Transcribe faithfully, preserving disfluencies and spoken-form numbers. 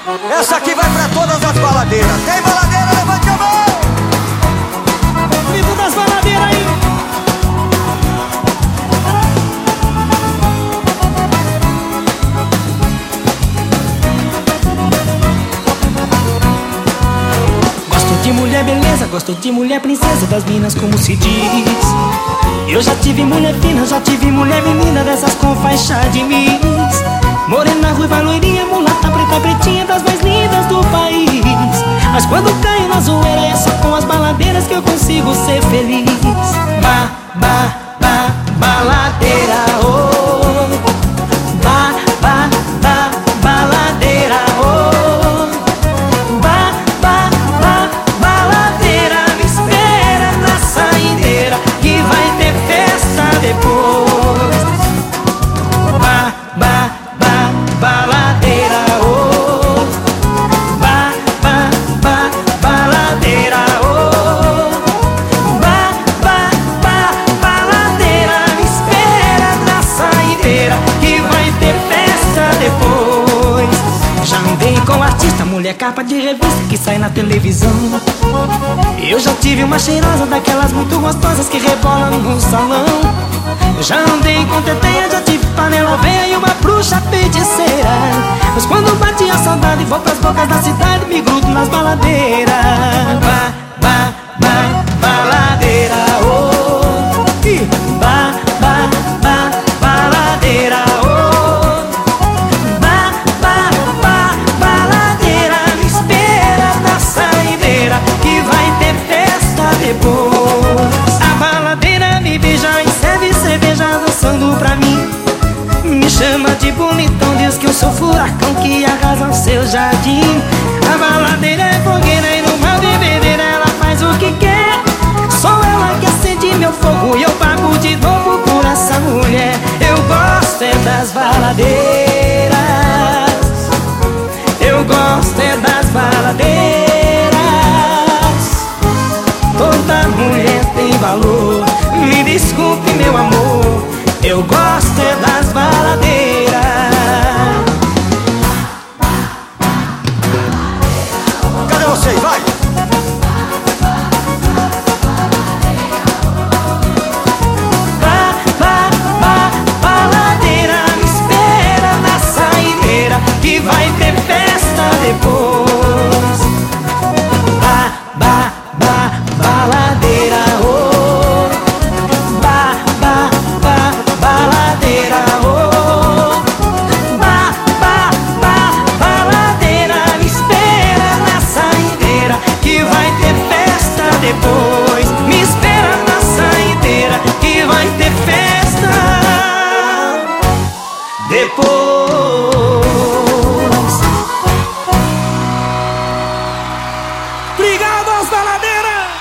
Essa aqui vai pra todas as baladeiras. Tem baladeira? Levante a mão! Vivo das baladeiras aí. Gosto de mulher beleza, gosto de mulher princesa, das minas como se diz. Eu já tive mulher fina, já tive mulher menina, dessas com faixa de miss. Morena, ruiva, loirinha, mulata, preta, pretinha, das mais lindas do país. Mas quando caio na zoeira é só com as baladeiras que eu consigo ser feliz. Ba, ba, ba, baladeira, oh. Ba, ba, ba, baladeira, oh. Ba, ba, ba, baladeira, me espera na saideira que vai ter festa depois. Ba, ba, ba, baladeira, oh. Ba, ba, ba, baladeira, oh. Ba, ba, ba, baladeira, me espera na saideira que vai ter festa depois. Já andei com artista, mulher capa de revista que sai na televisão. Eu já tive uma cheirosa daquelas muito gostosas que rebolam no salão. Já andei com teteia, já tive panela veia e uma bruxa feiticeira. Mas quando bate a saudade vou pras bocas da cidade, me grudo nas baladeiras. Ba, ba, ba, baladeira, oh. Ih, ba, ba, ba, baladeira, oh. Ba, ba, ba, baladeira, me espera na saideira que vai ter festa depois. A baladeira me beija e serve cerveja dançando pra mim. Me chama de bonitão, diz que eu sou furacão que arrasa o seu jardim. A baladeira é fogueira e no mal de beber ela faz o que quer. Só ela que acende meu fogo e eu pago de novo por essa mulher. Eu gosto é das baladeiras, eu gosto é das baladeiras. Toda mulher tem valor, me desculpe meu amor, eu gosto é das baladeiras.